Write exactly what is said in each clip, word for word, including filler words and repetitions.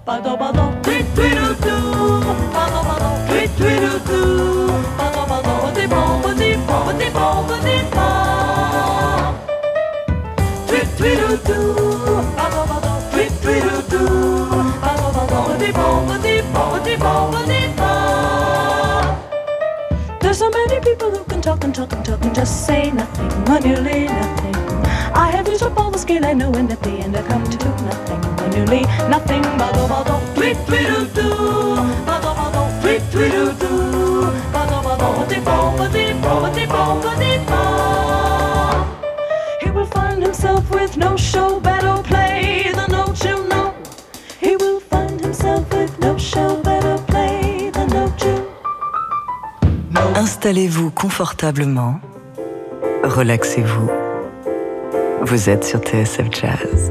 Bado bado, tweet tweedledoo. Bado bado, tweet tweedledoo. Bado bado, badi bom, badi bom, badi bom, badi bom. Tweet tweedledoo. Bado bado, tweet tweedledoo. Bado bado, badi bom, badi bom, badi bom, badi bom. There's so many people who can talk and talk and talk and just say nothing, or nearly nothing. I have used up all the skill I know, and at the end I come to nothing, or nearly nothing. Bado bado, tweet tweedledoo. Bado bado, tweet tweedledoo. Bado bado, badi bom, badi bom, badi bom, badi bom. He will find himself with no show, better play the note you know. He will find himself with no show, better play the note you know. Installez-vous confortablement, relaxez-vous. Vous êtes sur T S F Jazz.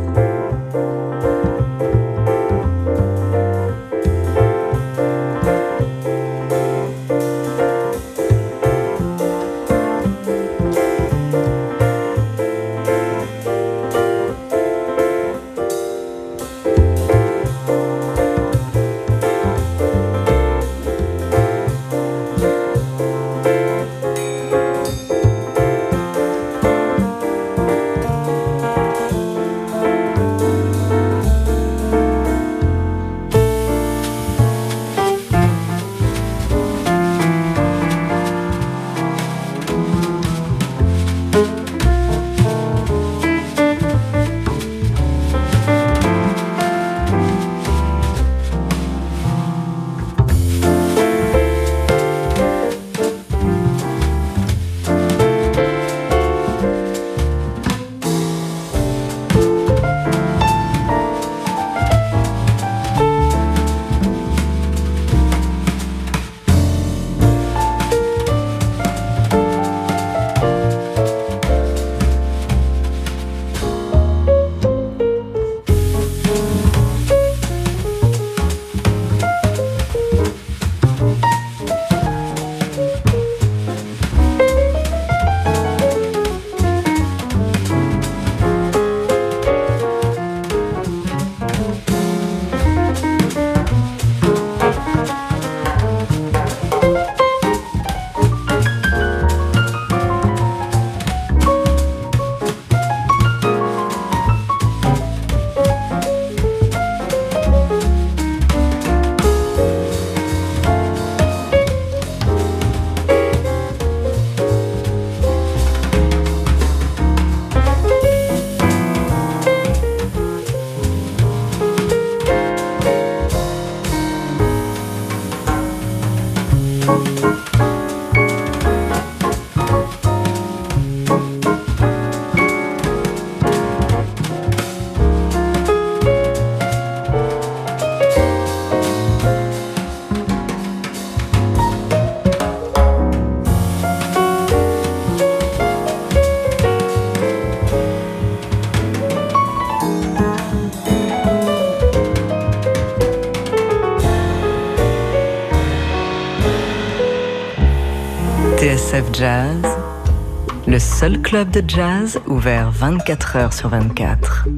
T S F Jazz, le seul club de jazz ouvert vingt-quatre heures sur vingt-quatre.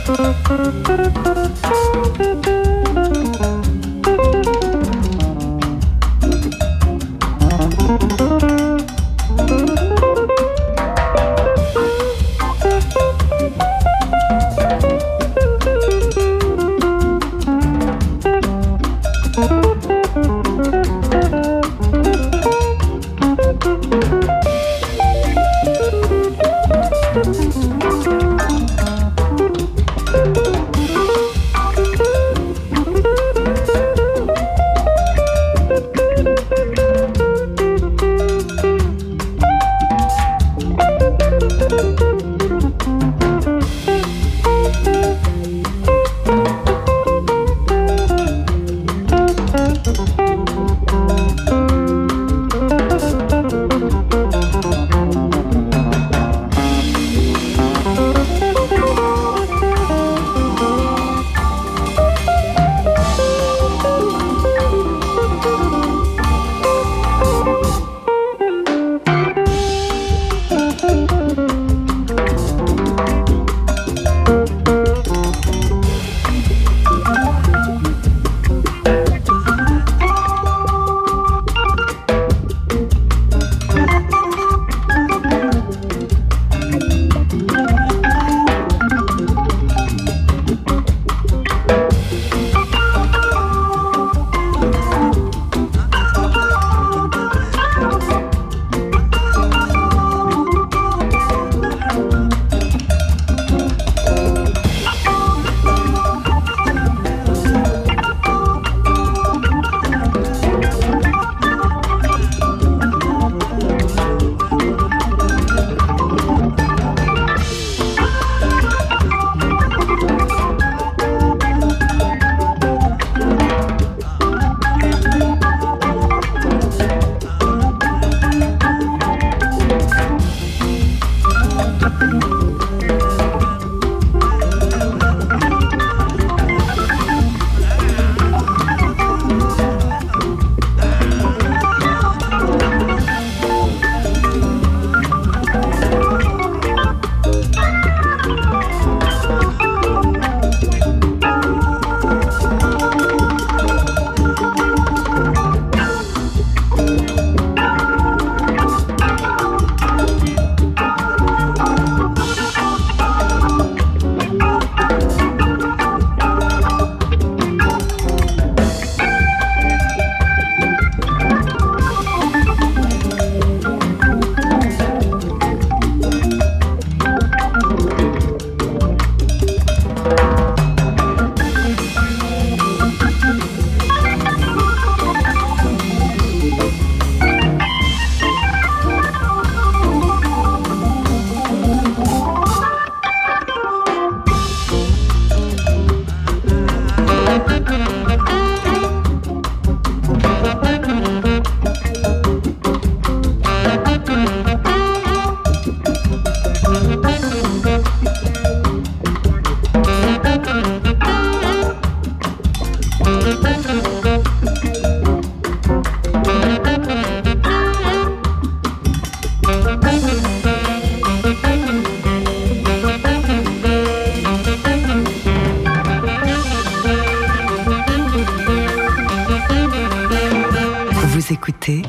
Vous écoutez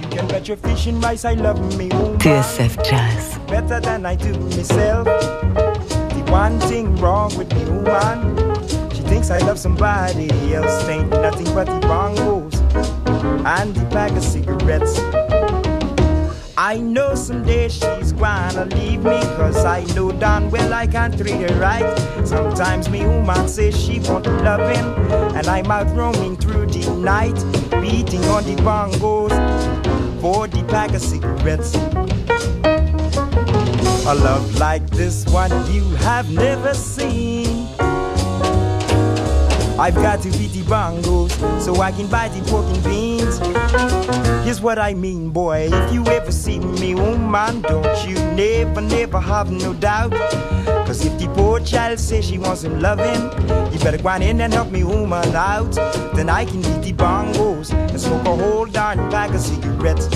T S F Jazz. Better than I do myself. The one thing wrong with me woman, she thinks I love somebody else. Ain't nothing but the bongos and the pack of cigarettes. I know someday she's gonna leave me, cause I know darn well I can't treat her right. Sometimes me woman says she want loving, and I'm out roaming through the night, beating on the bongos for the pack of cigarettes. A love like this one you have never seen. I've got to beat the bongos so I can buy the pork and beans. Here's what I mean, boy. If you ever see me, woman, don't you never, never have no doubt. Cause if the poor child says she wants some loving, you better go on in and help me, woman, out. Then I can beat the bongos and smoke a whole darn pack of cigarettes.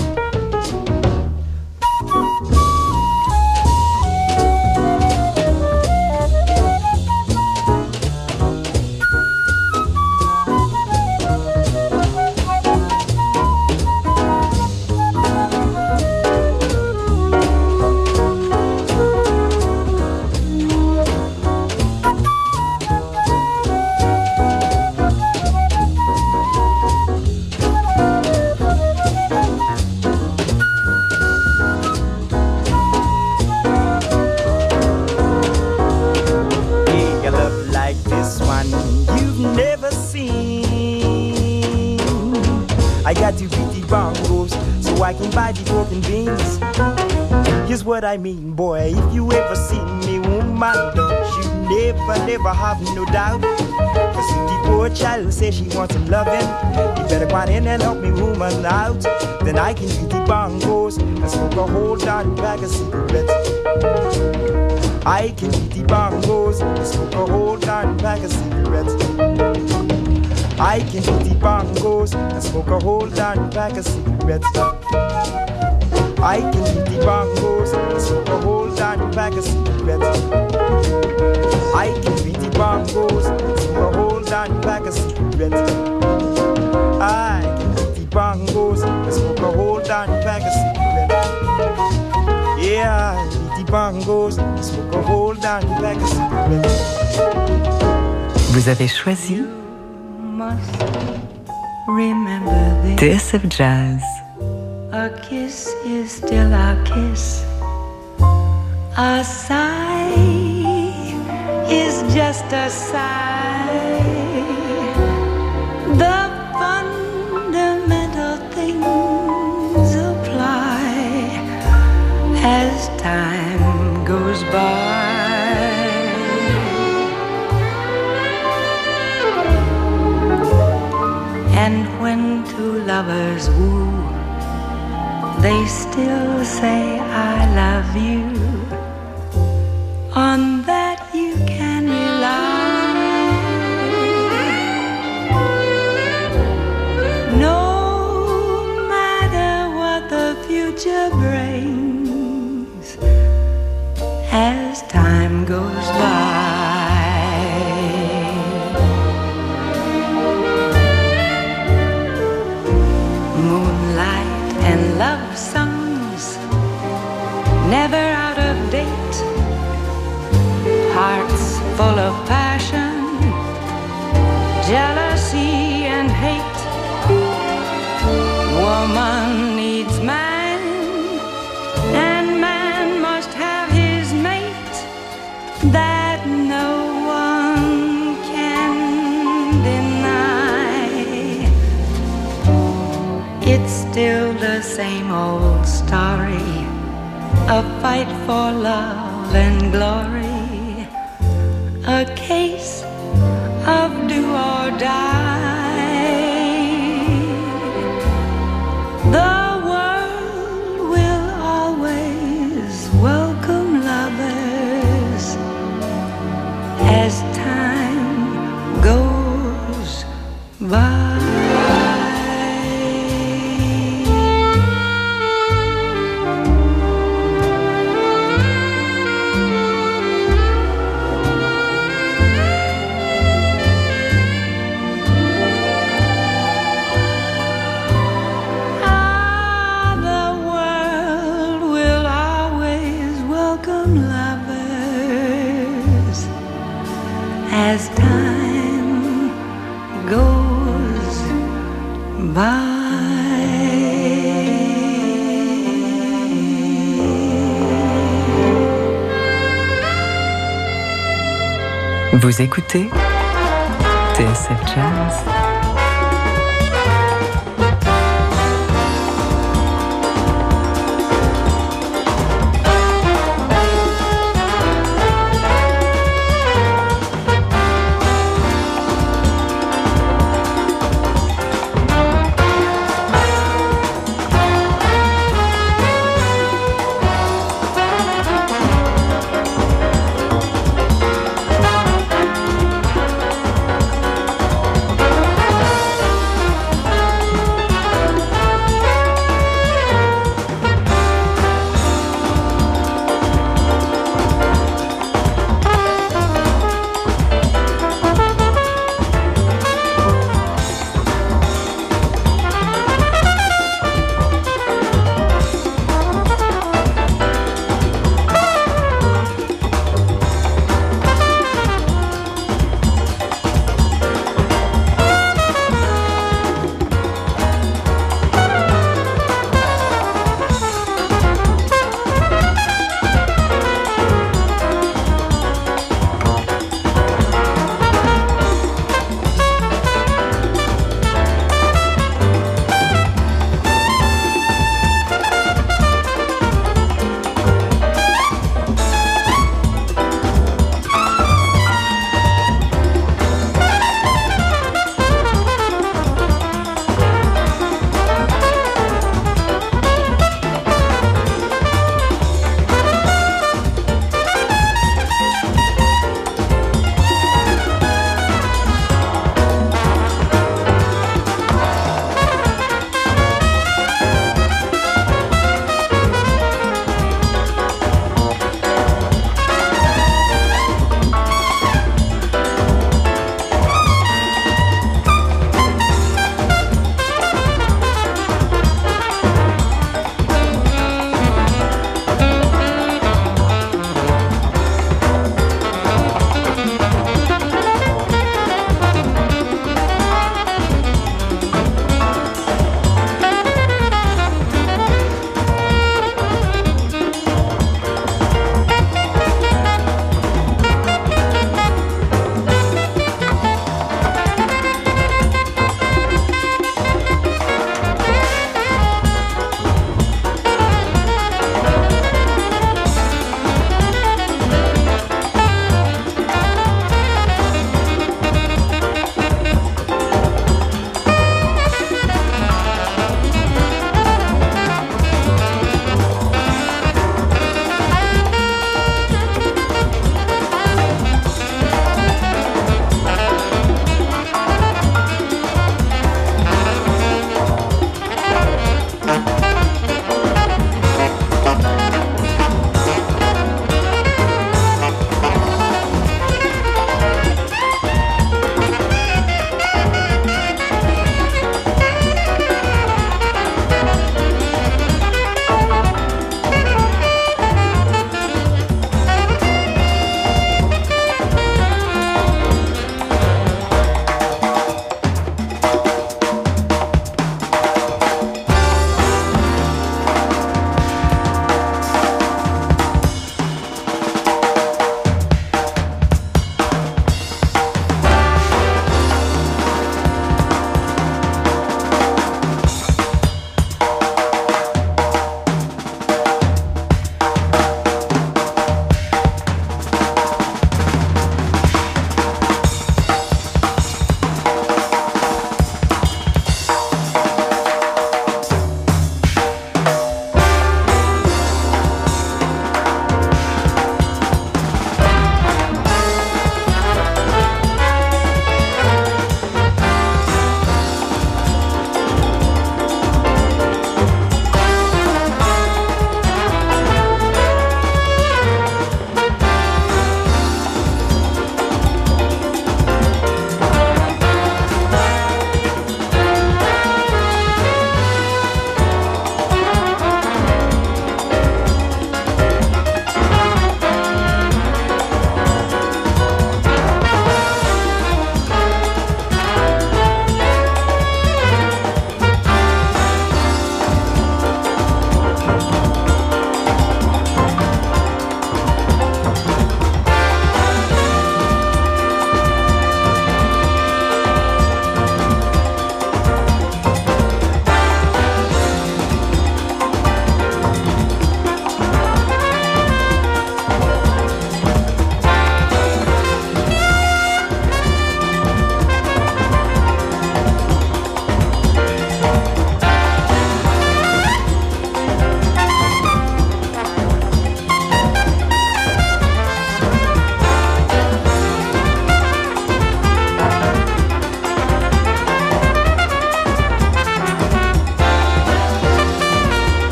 I can buy the pork and beans. Here's what I mean, boy. If you ever see me, woman, don't you never, never have no doubt. Cause if the poor child says she wants some loving, you better go on in and help me, woman, out. Then I can beat the bongos and smoke a whole darn bag of cigarettes. I can beat the bongos and smoke a whole darn bag of cigarettes. I can beat the bongos and smoke a whole darn bag of cigarettes. I can beat the bongos and smoke a whole darn bag of cigarettes. I can beat the bongos and smoke a whole darn bag of cigarettes. I can beat the bongos and smoke a whole darn bag of cigarettes. Yeah, I beat the bongos and smoke a whole darn bag of cigarettes. Vous avez choisi Remember T S F Jazz. A kiss is still a kiss. A sigh is just a sigh. The fundamental things apply as time goes by. And when two lovers woo, they still say I love you. On that you can rely. No matter what the future brings, as time goes by. And love songs, never out of date. Hearts full of passion, jealousy and hate. Woman needs man, and man must have his mate. That no one can deny. It's still the same old story, a fight for love and glory, a case of do or die. The world will always welcome lovers as time goes by. As time goes by. Vous écoutez T S F Jazz.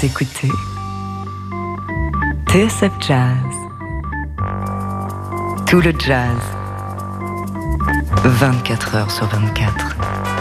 Vous écoutez T S F Jazz. Tout le jazz, vingt-quatre heures sur vingt-quatre.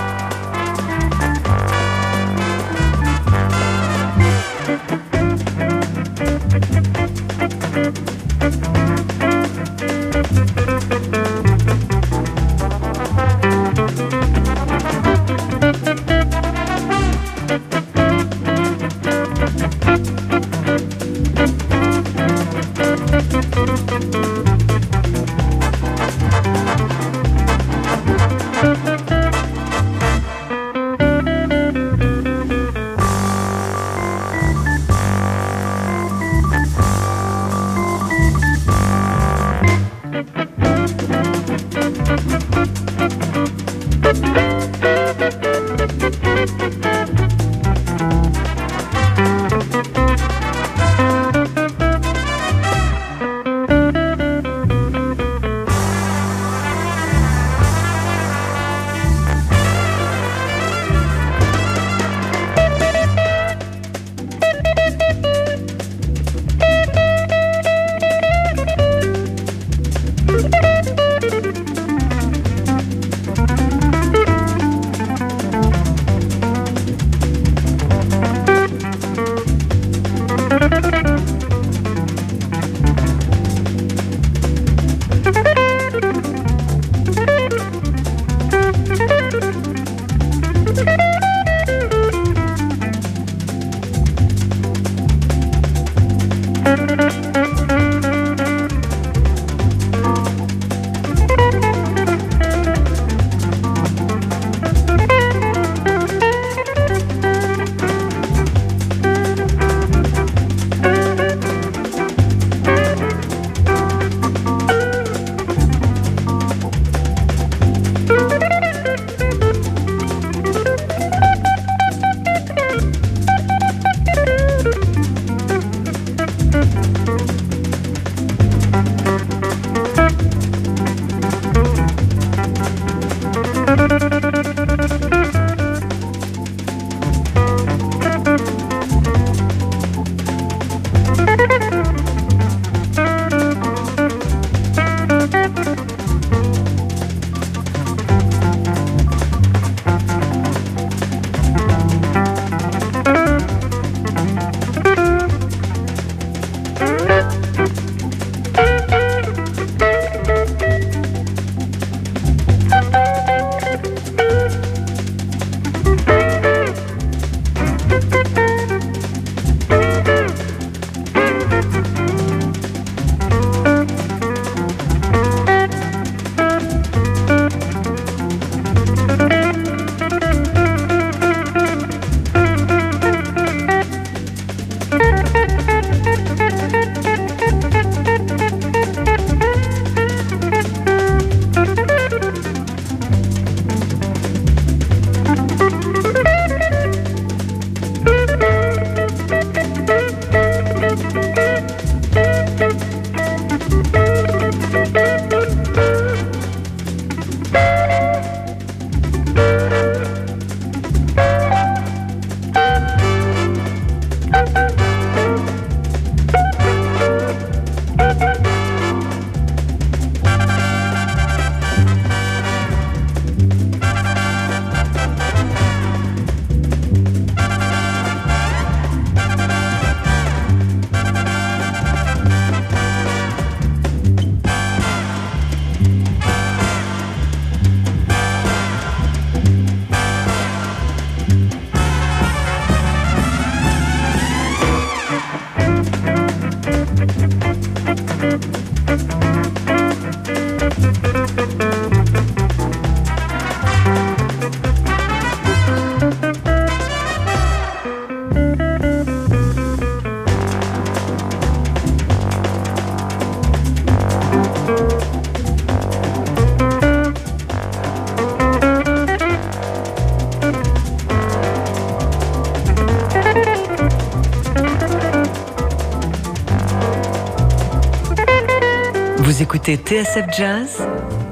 Vous écoutez T S F Jazz?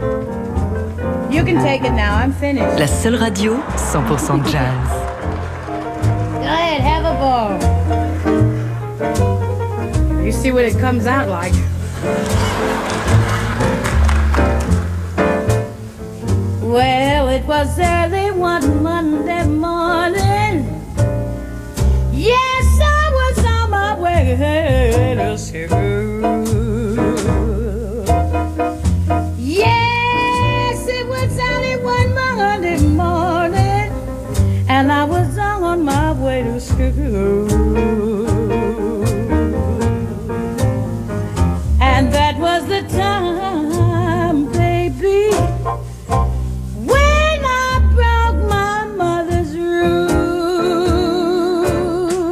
You can take it now, I'm finished. La seule radio cent pour cent jazz. Go ahead, have a ball. You see what it comes out like. Well, it was early one Monday morning. Yes, I was on my way to school. Yes, it was early one Monday morning, and I was on my way to school. And that was the time, baby, when I broke my mother's rule.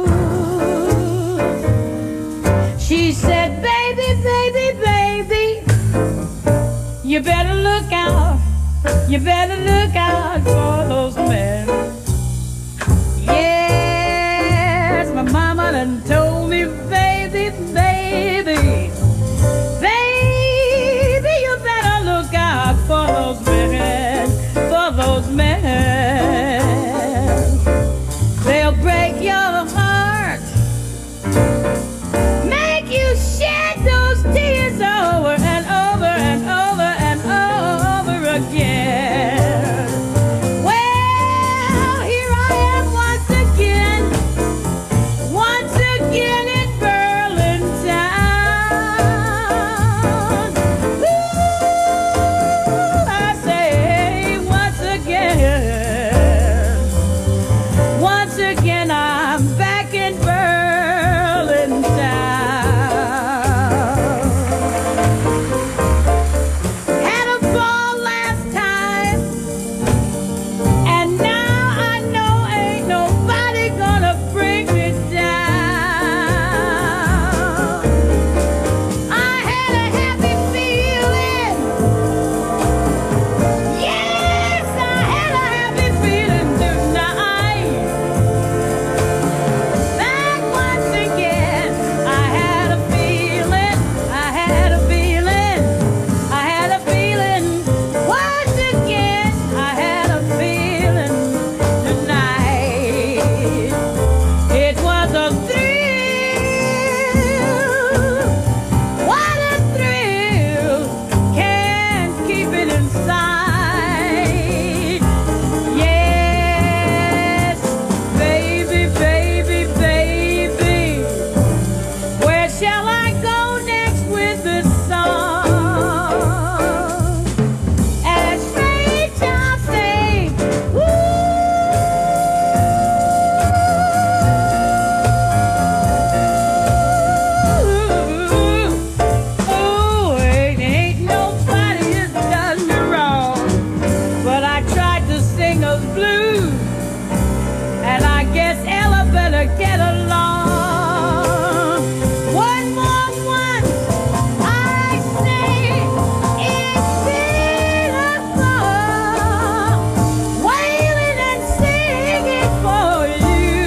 She said, baby, baby, baby, you better look out, you better look out for those men. Yes, my mama done told me, baby, baby, baby, you better look out for those men, for those men. They'll break your heart, make you shed those tears over and over and over and over again. Well, here I am once again, once again in Berlin town. Ooh, I say once again, once again I'm back in Berlin town. Had a ball last time, and now I know ain't nobody gonna bring me down. I had a happy feeling. Yes, I had a happy feeling tonight. Back once again, I had a feeling, I had a feeling, I had a feeling. Once again, I had a feeling tonight. It was a thrill. What a thrill. Can't keep it inside. Yes, baby, baby, baby. Where shall I go next with this song? And straight I'll say, ooh, ooh, ain't, ain't nobody has done me wrong, but I tried to sing us blues, and I guess Ella better get along. One more once, I say, it's been a song, wailing and singing for you,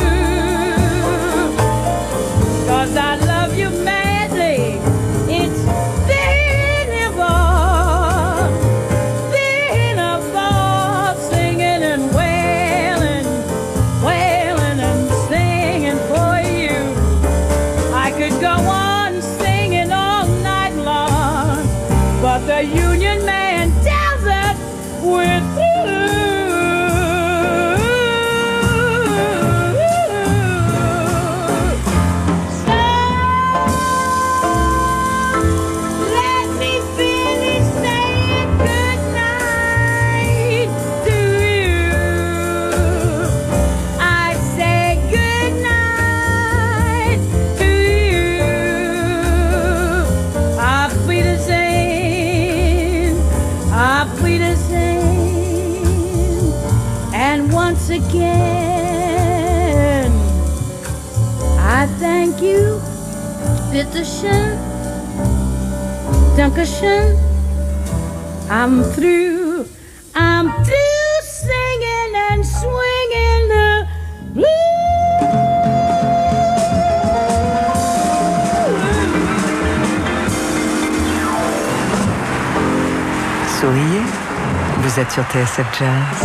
'cause I love you madly. It's been involved, been involved, singing and wailing, wailing and singing for you. I could go on singing all night long, but the Union Man tells us we're through. So let me finish saying good night to you. I say good night to you. Auf Wiedersehen, auf Wiedersehen. And once again, I thank you. Bitteschön, Dankeschön. I'm through, I'm through singing and swinging the blues. Souriez, vous êtes sur T S F Jazz.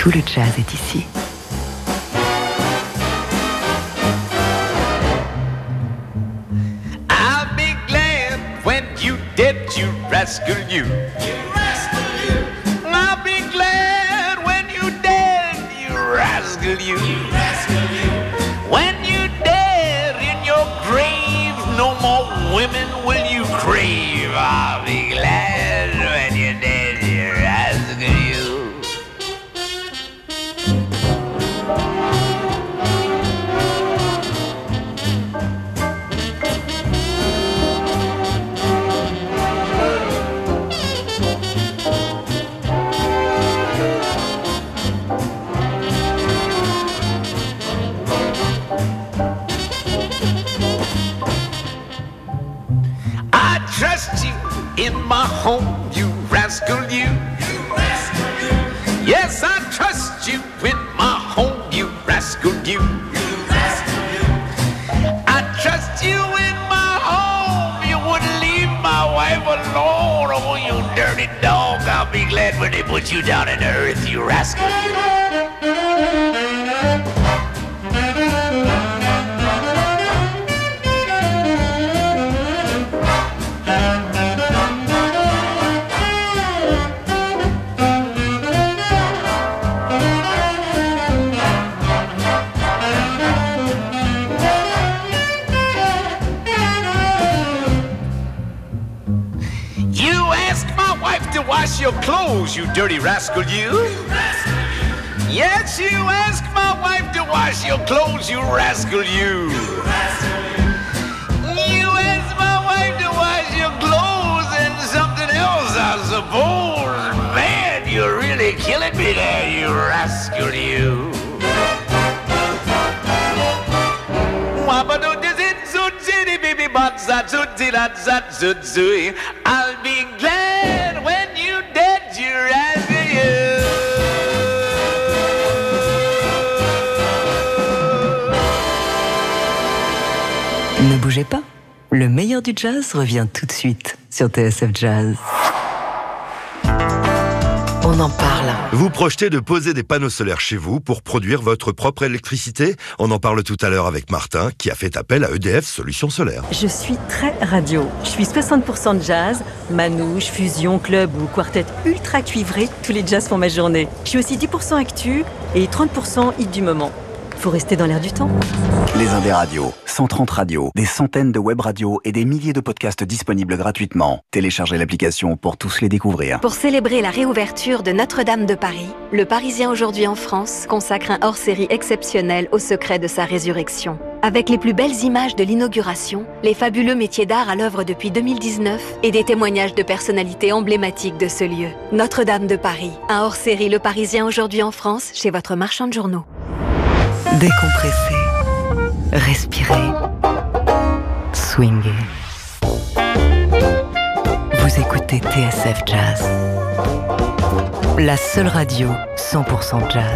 Tout le jazz est ici. I'll be glad when you did, you rascal you. You rascal you. I'll be glad when you dead, you rascal you. You rascal you. When you dead in your grave, no more women will you crave. I'll be glad when you're dead, you rascal you. I trust you in my home, you rascal you. You rascal you. Yes, I trust you in my home, you rascal you. You rascal you. I trust you in my home, you wouldn't leave my wife alone. Oh, you dirty dog, I'll be glad when they put you down in the earth, you rascal. You ask my wife to wash your clothes, you dirty rascal, you. You rascal you. Yes, you ask my wife to wash your clothes, you rascal, you. You rascal you. You ask my wife to wash your clothes and something else, I suppose. Man, you're really killing me there, you rascal, you. I'll be glad when you dead, you rascal, you. Ne bougez pas, le meilleur du jazz revient tout de suite sur T S F Jazz. On en parle. Vous projetez de poser des panneaux solaires chez vous pour produire votre propre électricité ? On en parle tout à l'heure avec Martin, qui a fait appel à E D F Solutions Solaires. Je suis très radio. Je suis soixante pour cent de jazz, manouche, fusion, club ou quartet ultra cuivré. Tous les jazz font ma journée. Je suis aussi dix pour cent actu et trente pour cent hit du moment. Faut rester dans l'air du temps. Les Indés Radios, cent trente radios, des centaines de web radios et des milliers de podcasts disponibles gratuitement. Téléchargez l'application pour tous les découvrir. Pour célébrer la réouverture de Notre-Dame de Paris, Le Parisien aujourd'hui en France consacre un hors-série exceptionnel au secret de sa résurrection. Avec les plus belles images de l'inauguration, les fabuleux métiers d'art à l'œuvre depuis deux mille dix-neuf et des témoignages de personnalités emblématiques de ce lieu. Notre-Dame de Paris, un hors-série Le Parisien aujourd'hui en France chez votre marchand de journaux. Décompressez, respirez, swingez. Vous écoutez T S F Jazz, la seule radio cent pour cent jazz.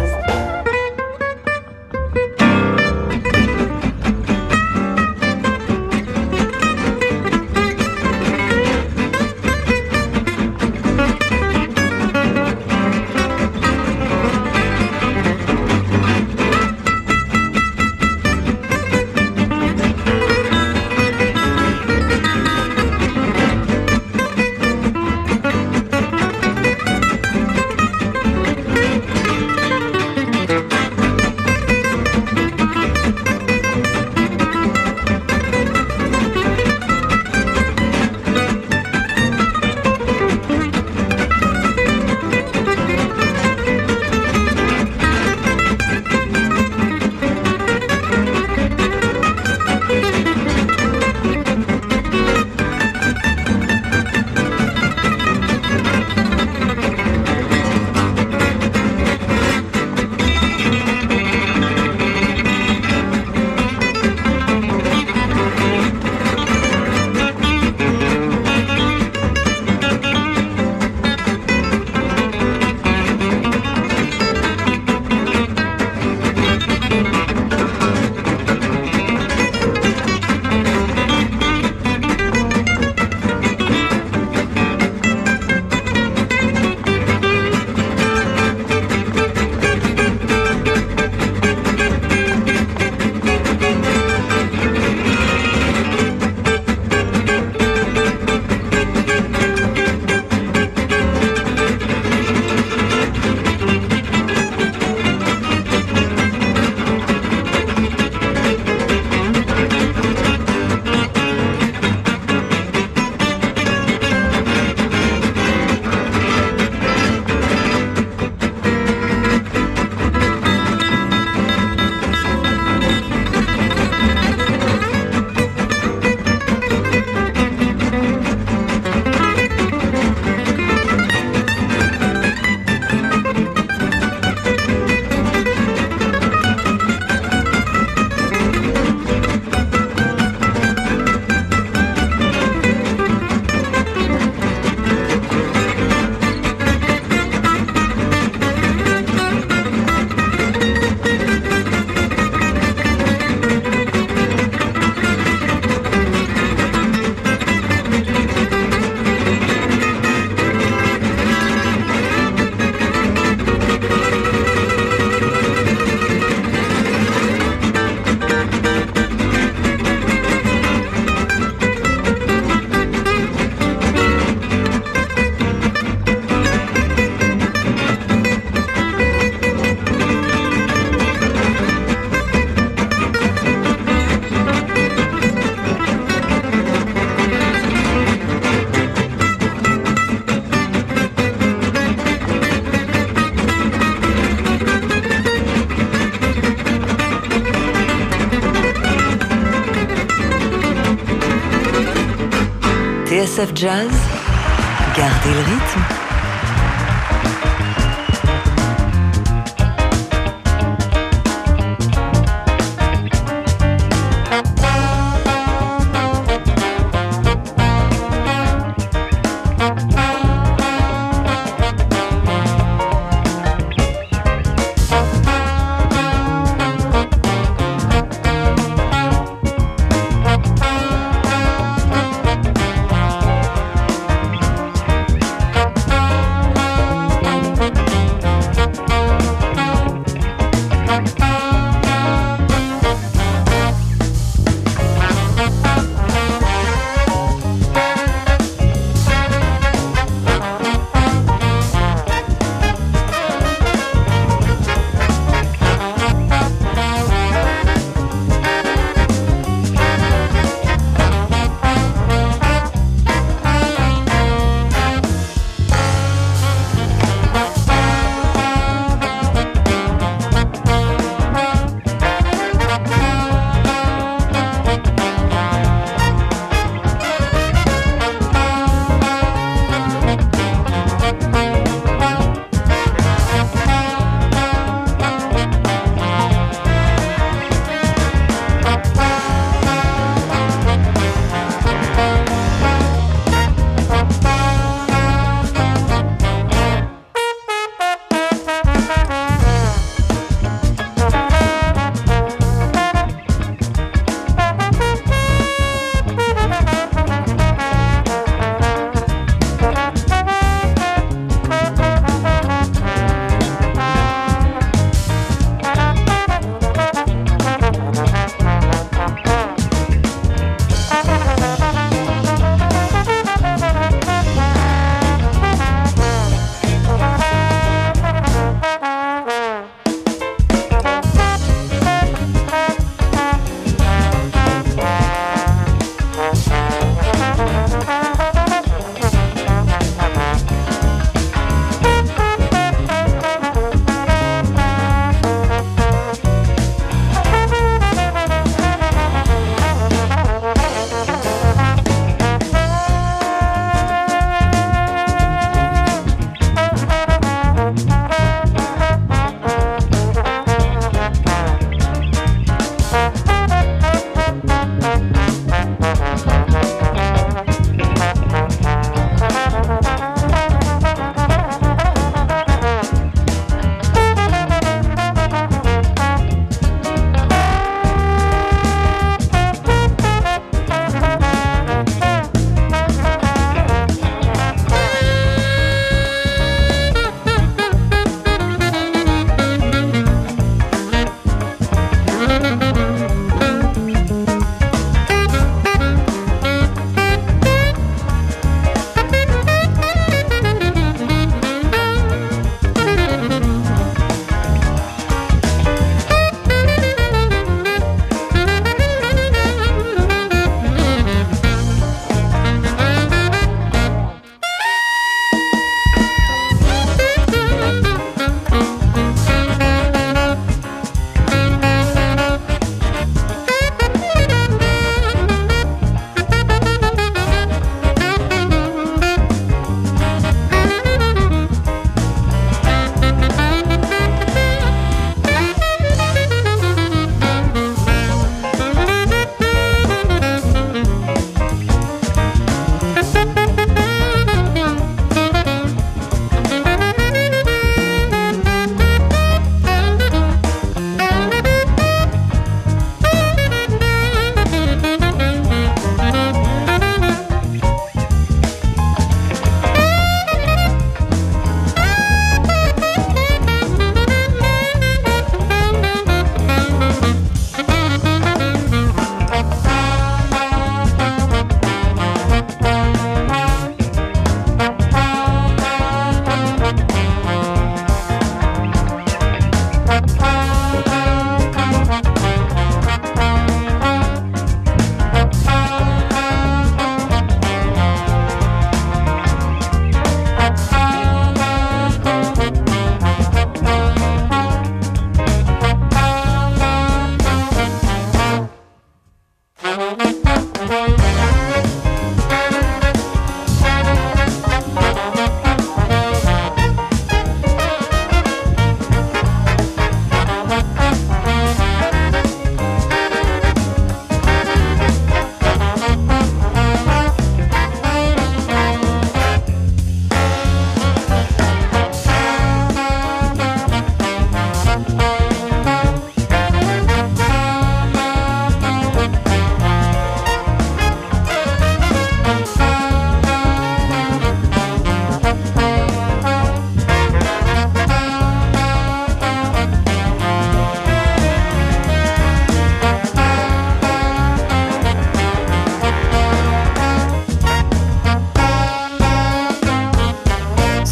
R S F Jazz, gardez le rythme. Thank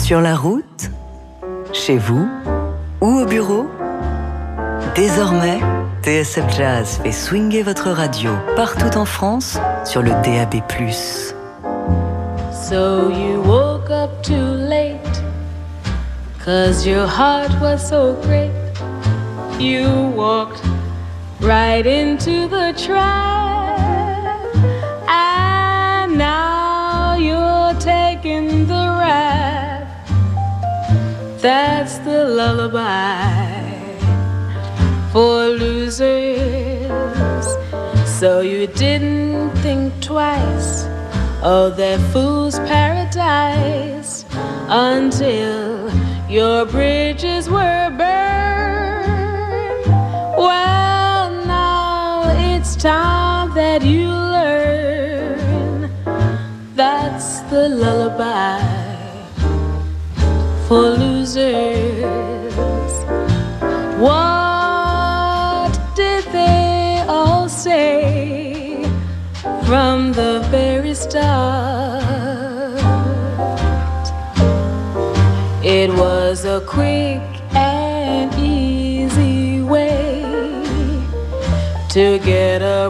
Sur la route, chez vous ou au bureau, désormais, T S F Jazz fait swinger votre radio partout en France sur le D A B plus. So you woke up too late, 'cause your heart was so great. You walked right into the trap, and now you're taking the rap. That's the lullaby for losers. So you didn't think twice of that fool's paradise until your bridges were burned. Well, now it's time that you learn. That's the lullaby for losers. What did they all say from the very start? It was a quick and easy way to get a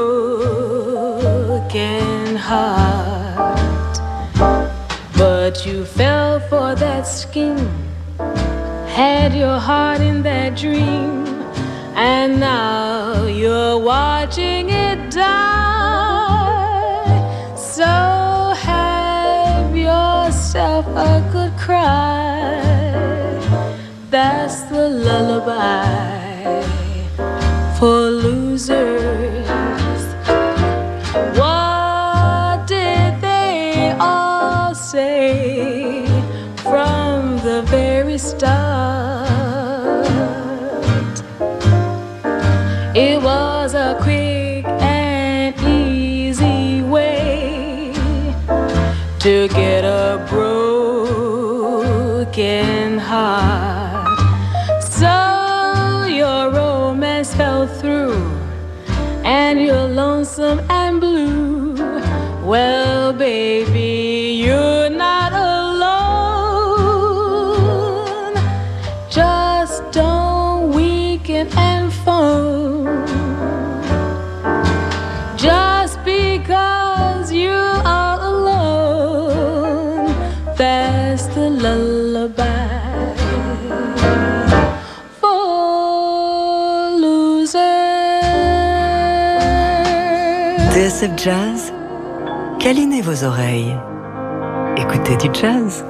broken heart. But you fell for that scheme, had your heart in that dream, and now you're watching it die. So have yourself a good cry. That's the lullaby for losers. What did they all say from the very start? It was a quick and easy way to get a broken heart. So your romance fell through and you're lonesome and blue. Well, baby, you're not alone. Just don't weaken and foam. Just because you are alone, that's the lullaby for losers. T S F Jazz, câlinez vos oreilles. Écoutez du jazz.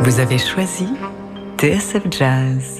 Vous avez choisi T S F Jazz.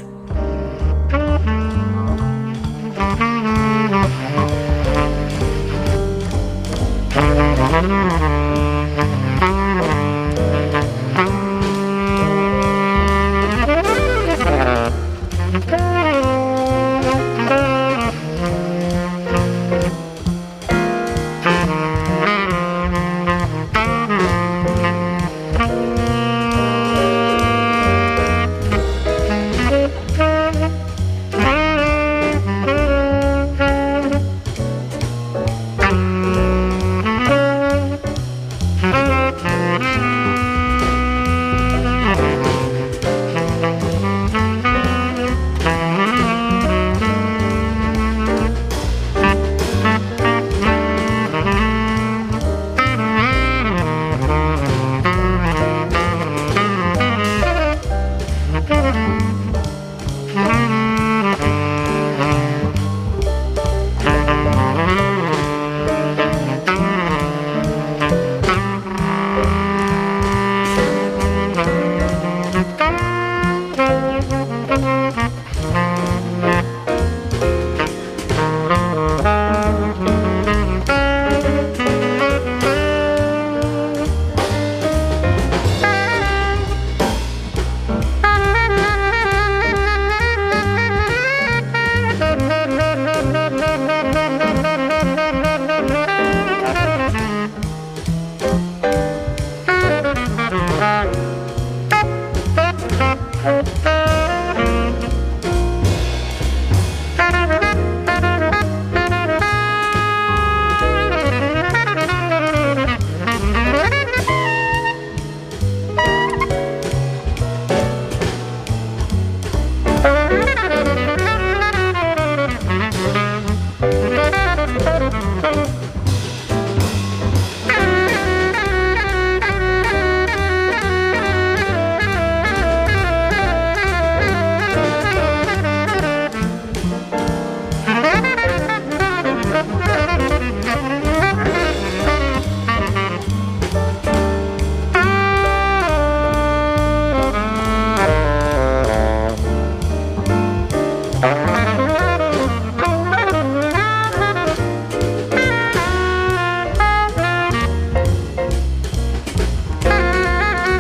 Thank you.